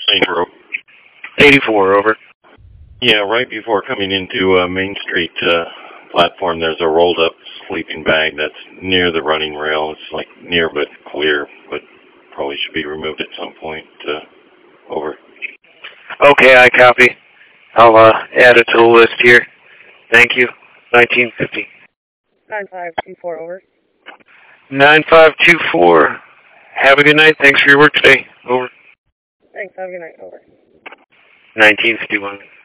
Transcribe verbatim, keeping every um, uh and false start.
Saint Road. eighty-four, over. Yeah, right before coming into uh, Main Street uh, platform, there's a rolled-up sleeping bag that's near the running rail. It's like near but clear, but probably should be removed at some point. Uh, over. Okay, I copy. I'll uh, add it to the list here. Thank you. nineteen fifty. nine five two four, over. nine five two four. Have a good night. Thanks for your work today. Over. Thanks, have a good night, over. nineteen fifty-one.